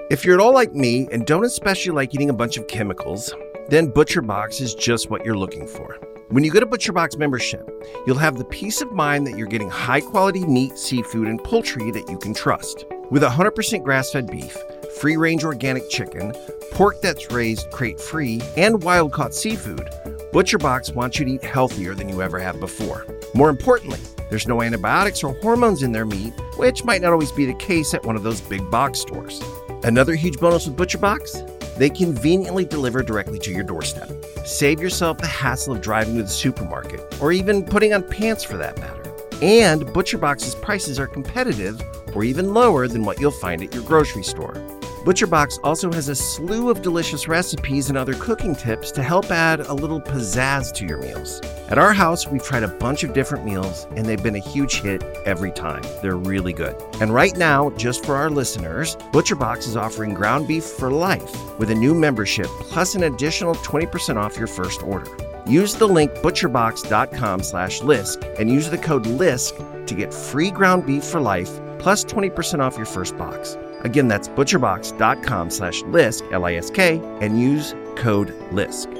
If you're at all like me and don't especially like eating a bunch of chemicals, then ButcherBox is just what you're looking for. When you get a ButcherBox membership, you'll have the peace of mind that you're getting high-quality meat, seafood, and poultry that you can trust. With 100% grass-fed beef, free-range organic chicken, pork that's raised crate-free, and wild-caught seafood, ButcherBox wants you to eat healthier than you ever have before. More importantly, there's no antibiotics or hormones in their meat, which might not always be the case at one of those big box stores. Another huge bonus with ButcherBox? They conveniently deliver directly to your doorstep. Save yourself the hassle of driving to the supermarket, or even putting on pants for that matter. And ButcherBox's prices are competitive, or even lower than what you'll find at your grocery store. ButcherBox also has a slew of delicious recipes and other cooking tips to help add a little pizzazz to your meals. At our house, we've tried a bunch of different meals, and they've been a huge hit every time. They're really good. And right now, just for our listeners, ButcherBox is offering ground beef for life with a new membership, plus an additional 20% off your first order. Use the link butcherbox.com/LISK and use the code LISK to get free ground beef for life, plus 20% off your first box. Again, that's butcherbox.com/LISK, L-I-S-K, and use code LISK.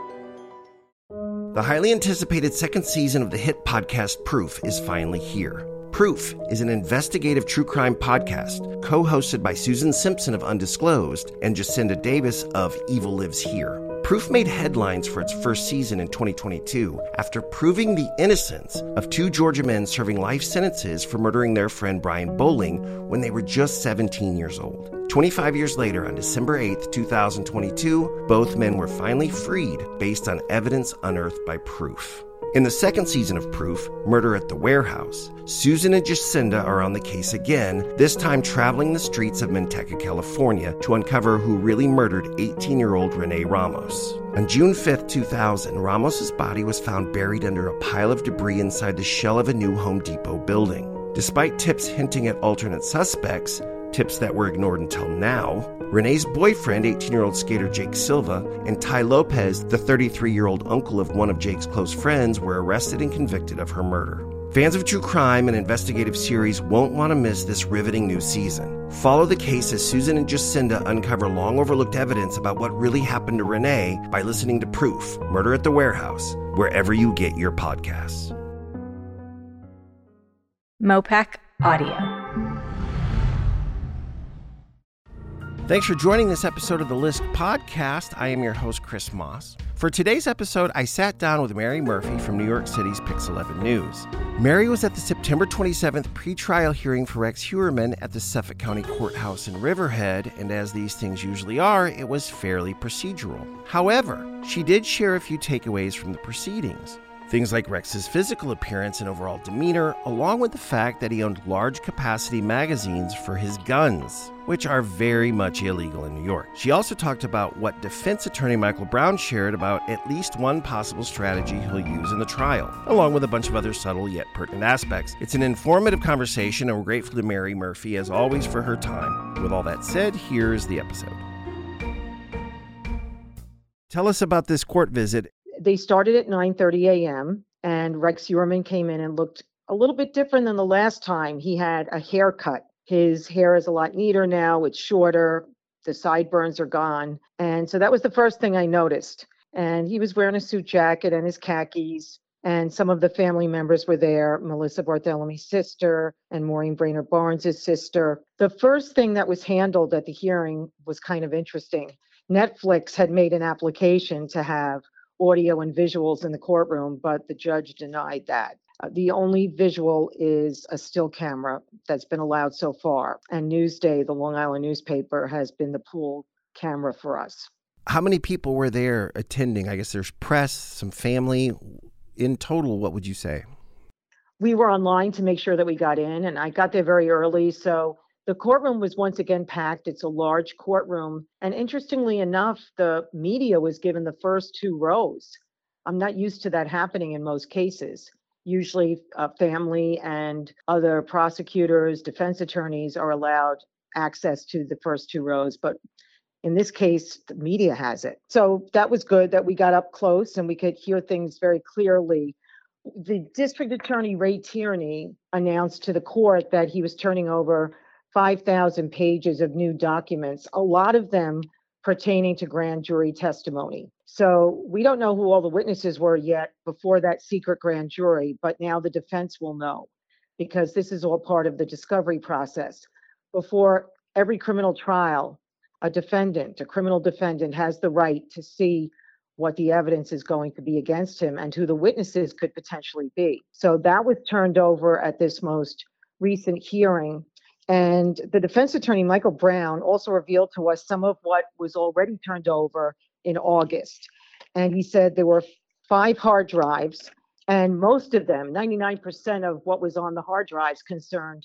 The highly anticipated second season of the hit podcast Proof is finally here. Proof is an investigative true crime podcast co-hosted by Susan Simpson of Undisclosed and Jacinda Davis of Evil Lives Here. Proof made headlines for its first season in 2022 after proving the innocence of two Georgia men serving life sentences for murdering their friend Brian Bowling when they were just 17 years old. 25 years later, on December 8th, 2022, both men were finally freed based on evidence unearthed by Proof. In the second season of Proof, Murder at the Warehouse, Susan and Jacinda are on the case again, this time traveling the streets of Manteca, California, to uncover who really murdered 18-year-old Renee Ramos. On June 5th, 2000, Ramos's body was found buried under a pile of debris inside the shell of a new Home Depot building. Despite tips hinting at alternate suspects, tips that were ignored until now, Renee's boyfriend, 18-year-old skater Jake Silva, and Ty Lopez, the 33-year-old uncle of one of Jake's close friends, were arrested and convicted of her murder. Fans of true crime and investigative series won't want to miss this riveting new season. Follow the case as Susan and Jacinda uncover long-overlooked evidence about what really happened to Renee by listening to Proof, Murder at the Warehouse, wherever you get your podcasts. Mopac Audio. Thanks for joining this episode of the Lisk Podcast. I am your host, Chris Moss. For today's episode, I sat down with Mary Murphy from New York City's Pix 11 News. Mary was at the September 27th pretrial hearing for Rex Heuermann at the Suffolk County Courthouse in Riverhead, and as these things usually are, it was fairly procedural. However, she did share a few takeaways from the proceedings. Things like Rex's physical appearance and overall demeanor, along with the fact that he owned large-capacity magazines for his guns, which are very much illegal in New York. She also talked about what defense attorney Michael Brown shared about at least one possible strategy he'll use in the trial, along with a bunch of other subtle yet pertinent aspects. It's an informative conversation, and we're grateful to Mary Murphy, as always, for her time. With all that said, here's the episode. Tell us about this court visit. They started at 9:30 a.m. and Rex Heuermann came in and looked a little bit different than the last time. He had a haircut. His hair is a lot neater now. It's shorter. The sideburns are gone. And so that was the first thing I noticed. And he was wearing a suit jacket and his khakis. And some of the family members were there, Melissa Barthelomy's sister and Maureen Brainerd Barnes' sister. The first thing that was handled at the hearing was kind of interesting. Netflix had made an application to have audio and visuals in the courtroom, but the judge denied that. The only visual is a still camera that's been allowed so far. And Newsday, the Long Island newspaper, has been the pool camera for us. How many people were there attending? I guess there's press, some family. In total, what would you say? We were online to make sure that we got in, and I got there very early, so the courtroom was once again packed. It's a large courtroom. And interestingly enough, the media was given the first two rows. I'm not used to that happening in most cases. Usually family and other prosecutors, defense attorneys are allowed access to the first two rows. But in this case, the media has it. So that was good that we got up close and we could hear things very clearly. The district attorney, Ray Tierney, announced to the court that he was turning over 5,000 pages of new documents, a lot of them pertaining to grand jury testimony. So we don't know who all the witnesses were yet before that secret grand jury, but now the defense will know because this is all part of the discovery process. Before every criminal trial, a criminal defendant, has the right to see what the evidence is going to be against him and who the witnesses could potentially be. So that was turned over at this most recent hearing. And the defense attorney, Michael Brown, also revealed to us some of what was already turned over in August. And he said there were 5 hard drives, and most of them, 99% of what was on the hard drives, concerned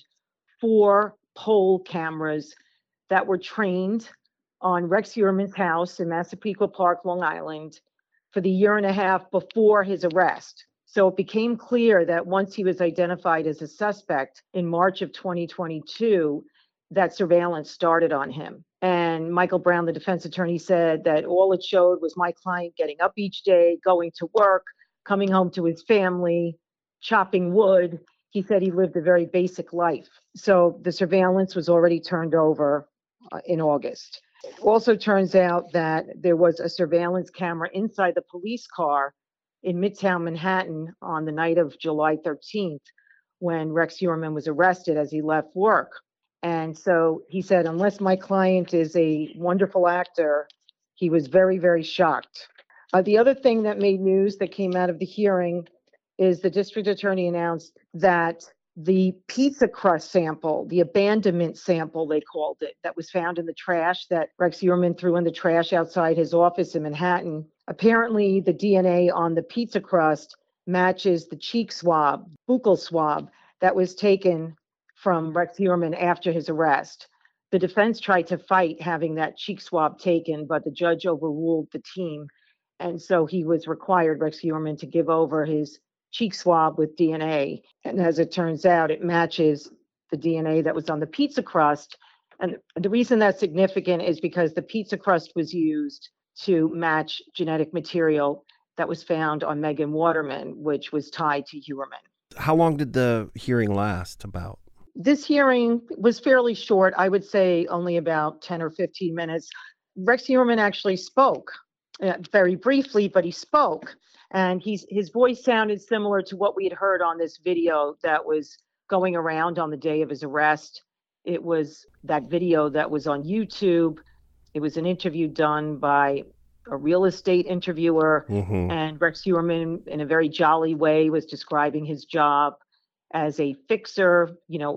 4 poll cameras that were trained on Rex Heuermann's house in Massapequa Park, Long Island, for the year and a half before his arrest. So it became clear that once he was identified as a suspect in March of 2022, that surveillance started on him. And Michael Brown, the defense attorney, said that all it showed was my client getting up each day, going to work, coming home to his family, chopping wood. He said he lived a very basic life. So the surveillance was already turned over in August. It also turns out that there was a surveillance camera inside the police car in Midtown Manhattan on the night of July 13th when Rex Heuermann was arrested as he left work. And so he said, unless my client is a wonderful actor, he was very, very shocked. The other thing that made news that came out of the hearing is the district attorney announced that the pizza crust sample, the abandonment sample, they called it, that was found in the trash that Rex Heuermann threw in the trash outside his office in Manhattan. Apparently, the DNA on the pizza crust matches the cheek swab, buccal swab, that was taken from Rex Heuermann after his arrest. The defense tried to fight having that cheek swab taken, but the judge overruled the team. And so he was required, Rex Heuermann, to give over his cheek swab with DNA. And as it turns out, it matches the DNA that was on the pizza crust. And the reason that's significant is because the pizza crust was used to match genetic material that was found on Megan Waterman, which was tied to Heuermann. How long did the hearing last about? This hearing was fairly short. I would say only about 10 or 15 minutes. Rex Heuermann actually spoke very briefly, but he spoke. And his voice sounded similar to what we had heard on this video that was going around on the day of his arrest. It was that video that was on YouTube. It was an interview done by a real estate interviewer. Mm-hmm. And Rex Heuermann, in a very jolly way, was describing his job as a fixer,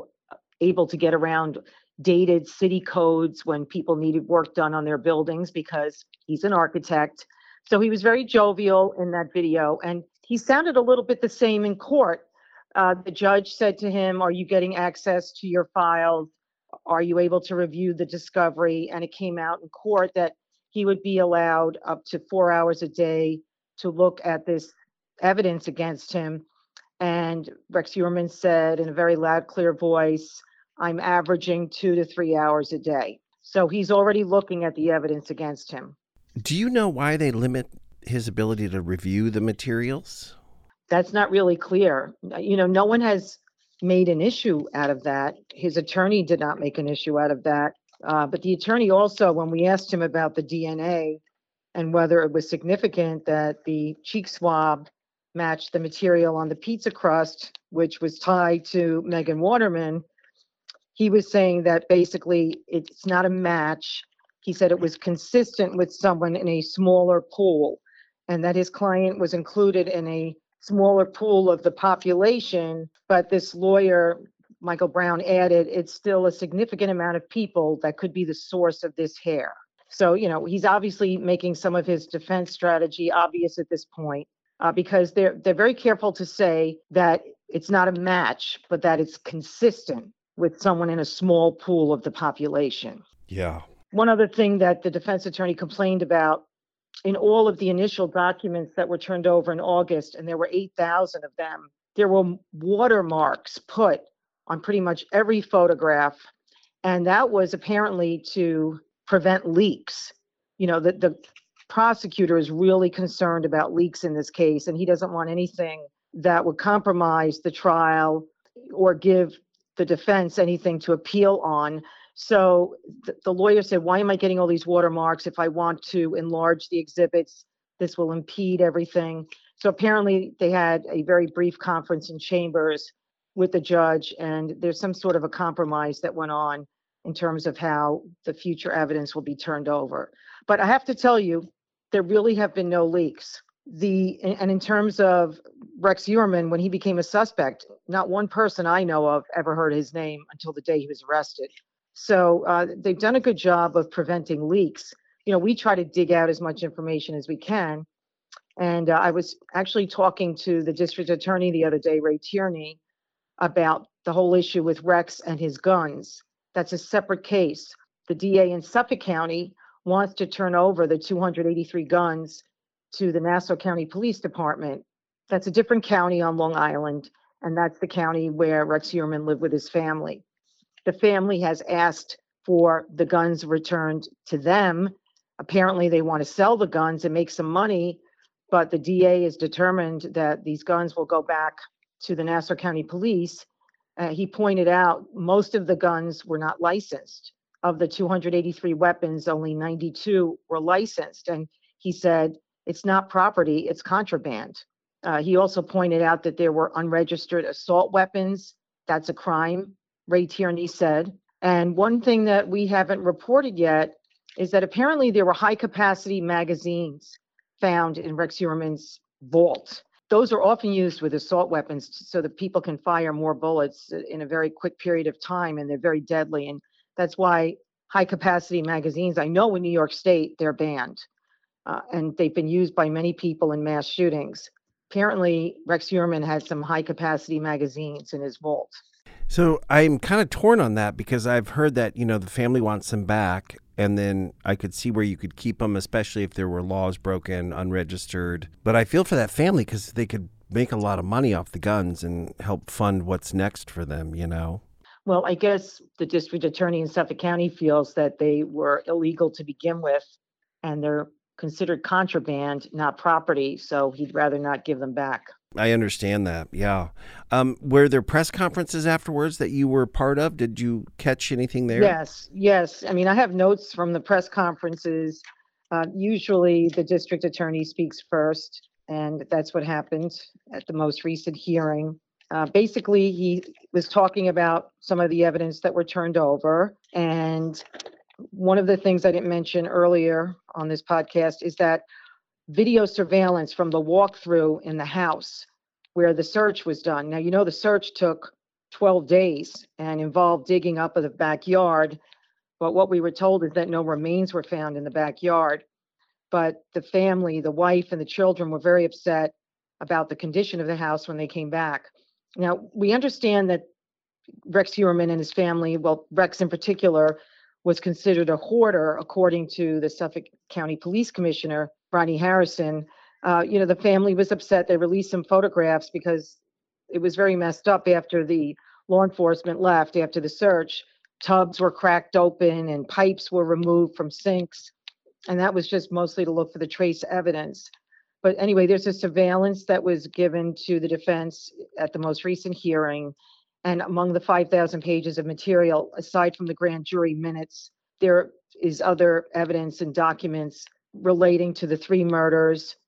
able to get around dated city codes when people needed work done on their buildings because he's an architect. So he was very jovial in that video, and he sounded a little bit the same in court. The judge said to him, are you getting access to your files? Are you able to review the discovery? And it came out in court that he would be allowed up to 4 hours a day to look at this evidence against him. And Rex Heuermann said in a very loud, clear voice, I'm averaging 2 to 3 hours a day. So he's already looking at the evidence against him. Do you know why they limit his ability to review the materials? That's not really clear. No one has made an issue out of that. His attorney did not make an issue out of that. But the attorney also, when we asked him about the DNA and whether it was significant that the cheek swab matched the material on the pizza crust, which was tied to Megan Waterman, he was saying that basically it's not a match. He said it was consistent with someone in a smaller pool and that his client was included in a smaller pool of the population. But this lawyer, Michael Brown, added it's still a significant amount of people that could be the source of this hair. So, he's obviously making some of his defense strategy obvious at this point because they're very careful to say that it's not a match, but that it's consistent with someone in a small pool of the population. Yeah. One other thing that the defense attorney complained about in all of the initial documents that were turned over in August, and there were 8,000 of them, there were watermarks put on pretty much every photograph. And that was apparently to prevent leaks. The prosecutor is really concerned about leaks in this case, and he doesn't want anything that would compromise the trial or give the defense anything to appeal on. So the lawyer said, why am I getting all these watermarks? If I want to enlarge the exhibits, this will impede everything. So apparently they had a very brief conference in chambers with the judge, and there's some sort of a compromise that went on in terms of how the future evidence will be turned over. But I have to tell you, there really have been no leaks. And in terms of Rex Heuermann, when he became a suspect, not one person I know of ever heard his name until the day he was arrested. So they've done a good job of preventing leaks. We try to dig out as much information as we can. And I was actually talking to the district attorney the other day, Ray Tierney, about the whole issue with Rex and his guns. That's a separate case. The DA in Suffolk County wants to turn over the 283 guns to the Nassau County Police Department. That's a different county on Long Island, and that's the county where Rex Heuermann lived with his family. The family has asked for the guns returned to them. Apparently, they want to sell the guns and make some money, but the DA is determined that these guns will go back to the Nassau County Police. He pointed out most of the guns were not licensed. Of the 283 weapons, only 92 were licensed. And he said, it's not property, it's contraband. He also pointed out that there were unregistered assault weapons. That's a crime, Ray Tierney said. And one thing that we haven't reported yet is that apparently there were high-capacity magazines found in Rex Heuermann's vault. Those are often used with assault weapons so that people can fire more bullets in a very quick period of time, and they're very deadly. And that's why high-capacity magazines, I know in New York State, they're banned. And they've been used by many people in mass shootings. Apparently, Rex Heuermann had some high-capacity magazines in his vault. So I'm kind of torn on that because I've heard that, the family wants them back. And then I could see where you could keep them, especially if there were laws broken, unregistered. But I feel for that family because they could make a lot of money off the guns and help fund what's next for them, Well, I guess the district attorney in Suffolk County feels that they were illegal to begin with, and they're considered contraband, not property, so he'd rather not give them back. I understand that, yeah. Were there press conferences afterwards that you were part of? Did you catch anything there? Yes. I mean, I have notes from the press conferences. Usually the district attorney speaks first, and that's what happened at the most recent hearing. Basically, he was talking about some of the evidence that were turned over, and one of the things I didn't mention earlier on this podcast is that video surveillance from the walkthrough in the house where the search was done. Now, the search took 12 days and involved digging up of the backyard, but what we were told is that no remains were found in the backyard. But the family, the wife and the children were very upset about the condition of the house when they came back. Now, we understand that Rex Heuermann and his family, well, Rex in particular, was considered a hoarder, according to the Suffolk County Police Commissioner, Ronnie Harrison. The family was upset. They released some photographs because it was very messed up after the law enforcement left, after the search. Tubs were cracked open and pipes were removed from sinks. And that was just mostly to look for the trace evidence. But anyway, there's a surveillance that was given to the defense at the most recent hearing. And among the 5,000 pages of material, aside from the grand jury minutes, there is other evidence and documents relating to the 3 murders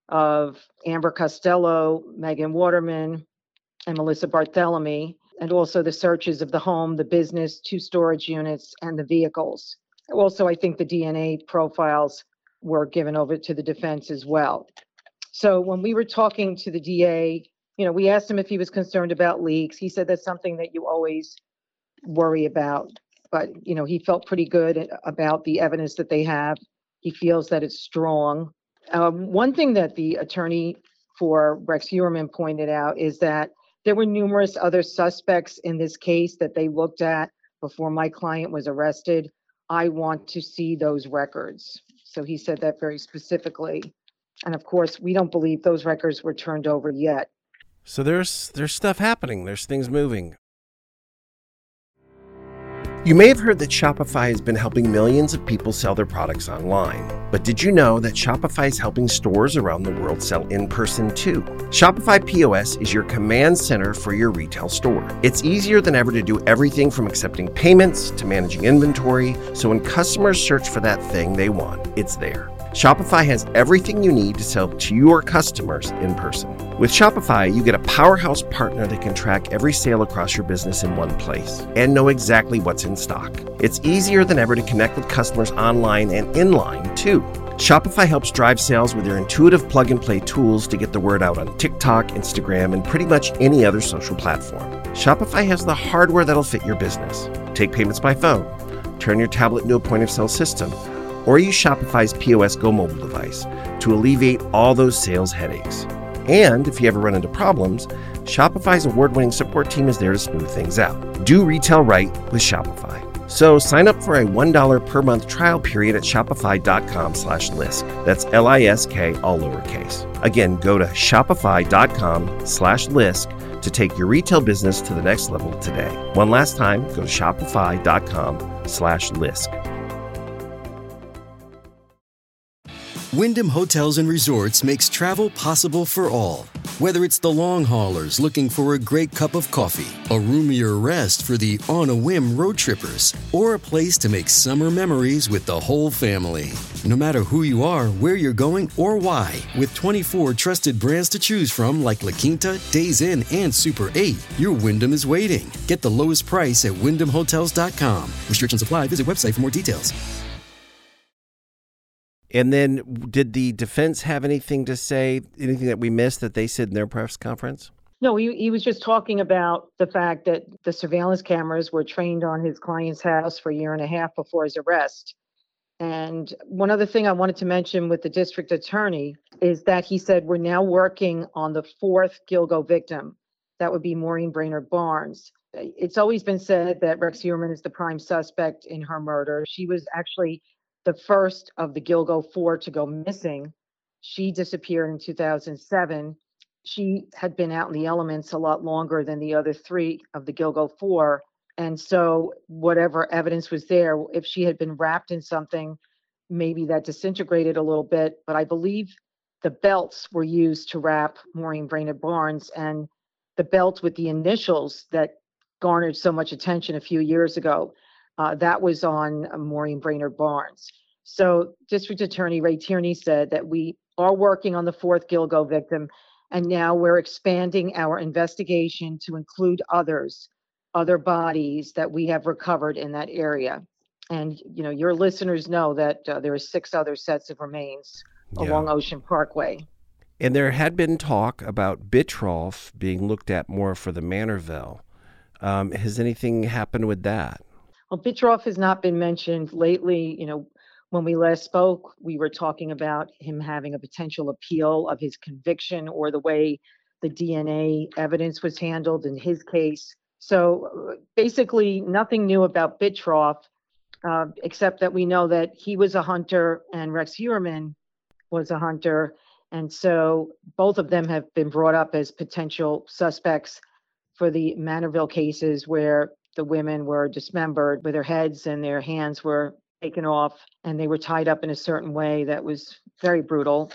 of Amber Costello, Megan Waterman, and Melissa Barthelemy, and also the searches of the home, the business, 2 storage units, and the vehicles. Also, I think the DNA profiles were given over to the defense as well. So when we were talking to the DA, we asked him if he was concerned about leaks. He said that's something that you always worry about. But, he felt pretty good about the evidence that they have. He feels that it's strong. One thing that the attorney for Rex Heuermann pointed out is that there were numerous other suspects in this case that they looked at before my client was arrested. I want to see those records. So he said that very specifically. And of course, we don't believe those records were turned over yet. So there's stuff happening. There's things moving. You may have heard that Shopify has been helping millions of people sell their products online. But did you know that Shopify is helping stores around the world sell in person too? Shopify POS is your command center for your retail store. It's easier than ever to do everything from accepting payments to managing inventory, so when customers search for that thing they want, it's there. Shopify has everything you need to sell to your customers in person. With Shopify, you get a powerhouse partner that can track every sale across your business in one place and know exactly what's in stock. It's easier than ever to connect with customers online and inline too. Shopify helps drive sales with their intuitive plug-and-play tools to get the word out on TikTok, Instagram, and pretty much any other social platform. Shopify has the hardware that'll fit your business. Take payments by phone, turn your tablet into a point-of-sale system, or use Shopify's POS Go mobile device to alleviate all those sales headaches. And if you ever run into problems, Shopify's award-winning support team is there to smooth things out. Do retail right with Shopify. So sign up for a $1 per month trial period at shopify.com/lisk. That's LISK, all lowercase. Again, go to shopify.com/lisk to take your retail business to the next level today. One last time, go to shopify.com/lisk. Wyndham Hotels and Resorts makes travel possible for all. Whether it's the long haulers looking for a great cup of coffee, a roomier rest for the on-a-whim road trippers, or a place to make summer memories with the whole family. No matter who you are, where you're going, or why, with 24 trusted brands to choose from like La Quinta, Days Inn, and Super 8, your Wyndham is waiting. Get the lowest price at wyndhamhotels.com. Restrictions apply. Visit website for more details. And then did the defense have anything to say, anything that we missed that they said in their press conference? No, he was just talking about the fact that the surveillance cameras were trained on his client's house for a year and a half before his arrest. And one other thing I wanted to mention with the district attorney is that he said we're now working on the fourth Gilgo victim. That would be Maureen Brainerd Barnes. It's always been said that Rex Heuermann is the prime suspect in her murder. She was actually the first of the Gilgo Four to go missing. She disappeared in 2007. She had been out in the elements a lot longer than the other three of the Gilgo Four. And so whatever evidence was there, if she had been wrapped in something, maybe that disintegrated a little bit. But I believe the belts were used to wrap Maureen Brainerd Barnes, and the belt with the initials that garnered so much attention a few years ago, that was on Maureen Brainerd Barnes. So District Attorney Ray Tierney said that we are working on the fourth Gilgo victim, and now we're expanding our investigation to include other bodies that we have recovered in that area. And, you know, your listeners know that there are 6 other sets of remains along Ocean Parkway. And there had been talk about Bittroff being looked at more for the Manorville. Has anything happened with that? Well, Bittroff has not been mentioned lately. You know, when we last spoke, we were talking about him having a potential appeal of his conviction or the way the DNA evidence was handled in his case. So basically nothing new about Bittroff, except that we know that he was a hunter and Rex Heuermann was a hunter. And so both of them have been brought up as potential suspects for the Manorville cases where the women were dismembered with their heads and their hands were taken off and they were tied up in a certain way that was very brutal.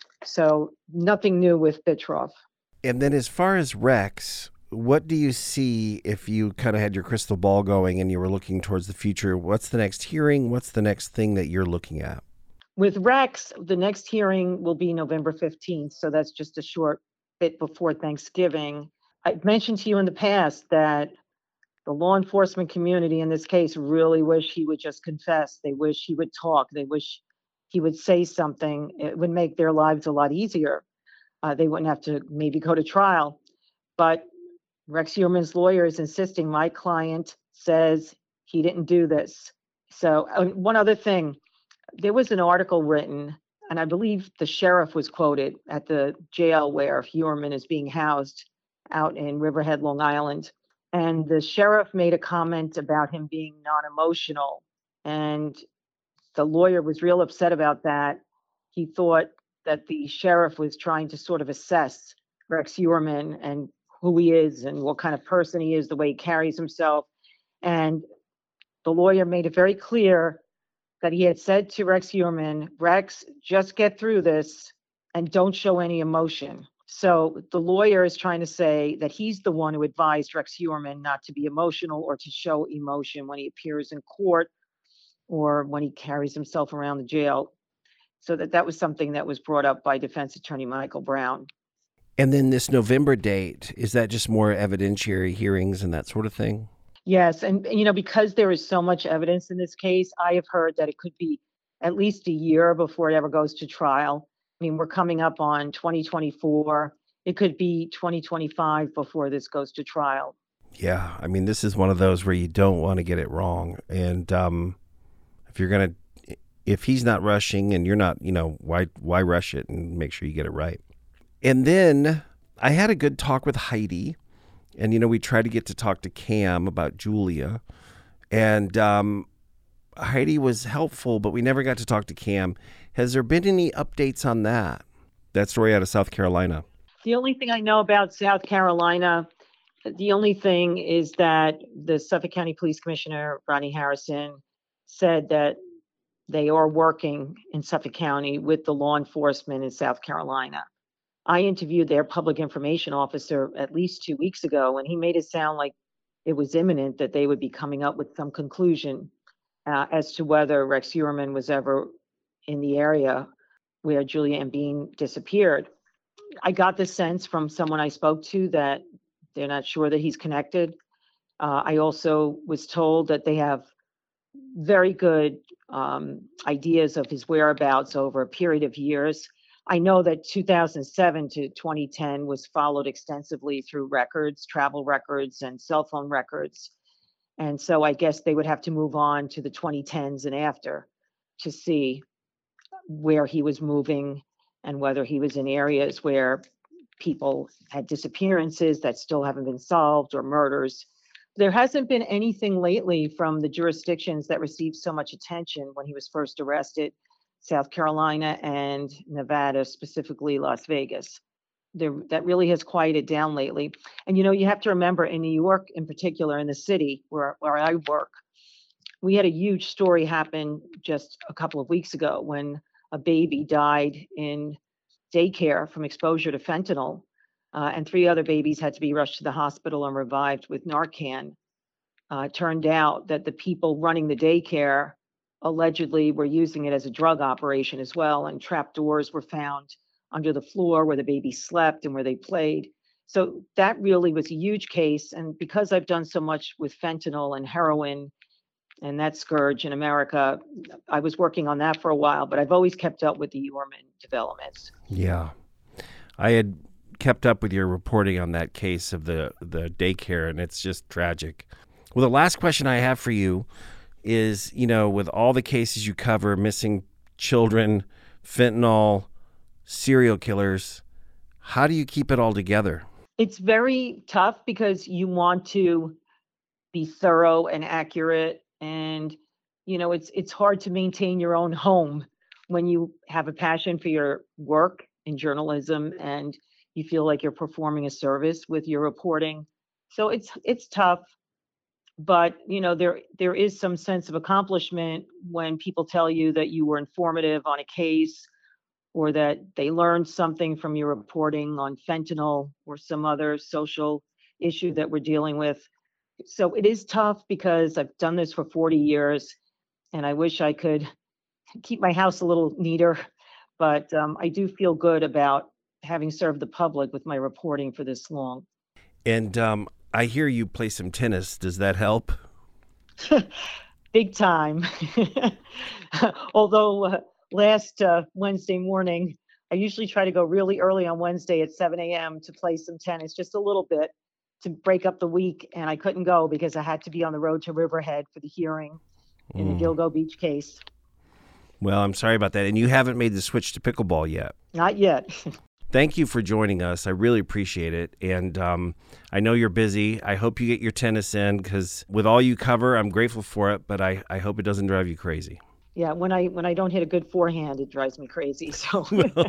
So nothing new with Bittroff. And then as far as Rex, what do you see if you kind of had your crystal ball going and you were looking towards the future? What's the next hearing? What's the next thing that you're looking at? With Rex, the next hearing will be November 15th. So that's just a short bit before Thanksgiving. I've mentioned to you in the past that the law enforcement community in this case really wish he would just confess. They wish he would talk. They wish he would say something. It would make their lives a lot easier. They wouldn't have to maybe go to trial. But Rex Heuermann's lawyer is insisting my client says he didn't do this. So one other thing, there was an article written, and I believe the sheriff was quoted at the jail where Heuermann is being housed out in Riverhead, Long Island. And the sheriff made a comment about him being non-emotional. And the lawyer was real upset about that. He thought that the sheriff was trying to sort of assess Rex Heuermann and who he is and what kind of person he is, the way he carries himself. And the lawyer made it very clear that he had said to Rex Heuermann, Rex, just get through this and don't show any emotion. So the lawyer is trying to say that he's the one who advised Rex Heuermann not to be emotional or to show emotion when he appears in court or when he carries himself around the jail. So that was something that was brought up by defense attorney Michael Brown. And then this November date, is that just more evidentiary hearings and that sort of thing? Yes. And, because there is so much evidence in this case, I have heard that it could be at least a year before it ever goes to trial. I mean, we're coming up on 2024. It could be 2025 before this goes to trial. Yeah. I mean, this is one of those where you don't want to get it wrong. And if he's not rushing and you're not, why rush it and make sure you get it right? And then I had a good talk with Heidi. And, we tried to get to talk to Cam about Julia. And Heidi was helpful, but we never got to talk to Cam. Has there been any updates on that story out of South Carolina? The only thing I know about South Carolina, the only thing is that the Suffolk County Police Commissioner, Rodney Harrison, said that they are working in Suffolk County with the law enforcement in South Carolina. I interviewed their public information officer at least 2 weeks ago, and he made it sound like it was imminent that they would be coming up with some conclusion as to whether Rex Heuermann was ever in the area where Julia Embeen disappeared. I got the sense from someone I spoke to that they're not sure that he's connected. I also was told that they have very good ideas of his whereabouts over a period of years. I know that 2007 to 2010 was followed extensively through records, travel records, and cell phone records. And so I guess they would have to move on to the 2010s and after to see where he was moving and whether he was in areas where people had disappearances that still haven't been solved or murders. There hasn't been anything lately from the jurisdictions that received so much attention when he was first arrested. South Carolina and Nevada, specifically Las Vegas. That really has quieted down lately. And, you have to remember in New York, in particular, in the city where I work, we had a huge story happen just a couple of weeks ago when a baby died in daycare from exposure to fentanyl, and 3 other babies had to be rushed to the hospital and revived with Narcan. It turned out that the people running the daycare allegedly were using it as a drug operation as well, and trap doors were found under the floor where the baby slept and where they played. So that really was a huge case. And because I've done so much with fentanyl and heroin and that scourge in America, I was working on that for a while, but I've always kept up with the Heuermann developments. Yeah. I had kept up with your reporting on that case of the daycare, and it's just tragic. Well, the last question I have for you is, with all the cases you cover, missing children, fentanyl, serial killers, how do you keep it all together? It's very tough because you want to be thorough and accurate. And, it's hard to maintain your own home when you have a passion for your work in journalism and you feel like you're performing a service with your reporting. So it's tough. But, there is some sense of accomplishment when people tell you that you were informative on a case or that they learned something from your reporting on fentanyl or some other social issue that we're dealing with. So it is tough because I've done this for 40 years and I wish I could keep my house a little neater. But I do feel good about having served the public with my reporting for this long. And I hear you play some tennis. Does that help? Big time. Although last Wednesday morning, I usually try to go really early on Wednesday at 7 a.m. to play some tennis, just a little bit to break up the week. And I couldn't go because I had to be on the road to Riverhead for the hearing in the Gilgo Beach case. Well, I'm sorry about that. And you haven't made the switch to pickleball yet. Not yet. Thank you for joining us. I really appreciate it. And I know you're busy. I hope you get your tennis in because with all you cover, I'm grateful for it, but I hope it doesn't drive you crazy. Yeah, when I don't hit a good forehand, it drives me crazy. So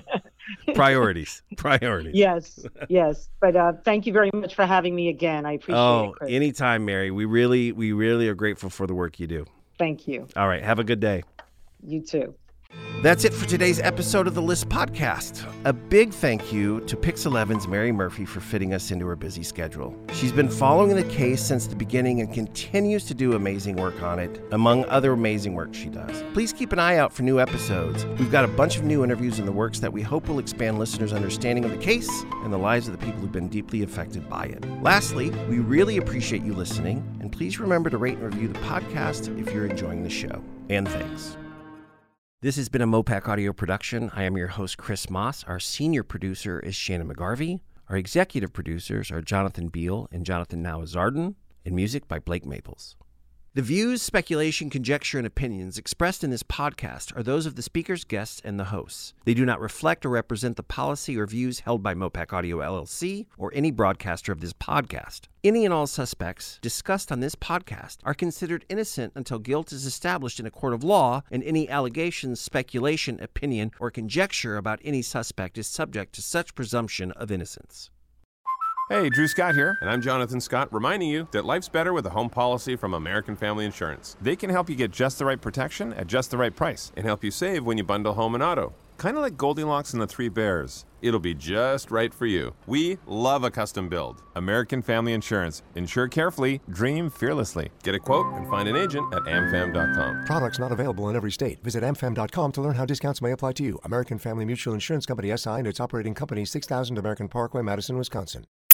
Priorities. Yes, yes. But thank you very much for having me again. I appreciate it, Chris. Anytime, Mary. We really are grateful for the work you do. Thank you. All right. Have a good day. You too. That's it for today's episode of the List Podcast. A big thank you to Pix11's Mary Murphy for fitting us into her busy schedule. She's been following the case since the beginning and continues to do amazing work on it, among other amazing work she does. Please keep an eye out for new episodes. We've got a bunch of new interviews in the works that we hope will expand listeners' understanding of the case and the lives of the people who've been deeply affected by it. Lastly, we really appreciate you listening, and please remember to rate and review the podcast if you're enjoying the show. And thanks. This has been a Mopac Audio production. I am your host, Chris Moss. Our senior producer is Shannon McGarvey. Our executive producers are Jonathan Beal and Jonathan Nawazardin, and music by Blake Maples. The views, speculation, conjecture, and opinions expressed in this podcast are those of the speakers, guests, and the hosts. They do not reflect or represent the policy or views held by Mopac Audio LLC or any broadcaster of this podcast. Any and all suspects discussed on this podcast are considered innocent until guilt is established in a court of law, and any allegations, speculation, opinion, or conjecture about any suspect is subject to such presumption of innocence. Hey, Drew Scott here, and I'm Jonathan Scott, reminding you that life's better with a home policy from American Family Insurance. They can help you get just the right protection at just the right price and help you save when you bundle home and auto. Kind of like Goldilocks and the Three Bears. It'll be just right for you. We love a custom build. American Family Insurance. Insure carefully, dream fearlessly. Get a quote and find an agent at amfam.com. Products not available in every state. Visit amfam.com to learn how discounts may apply to you. American Family Mutual Insurance Company SI and its operating company, 6000 American Parkway, Madison, Wisconsin.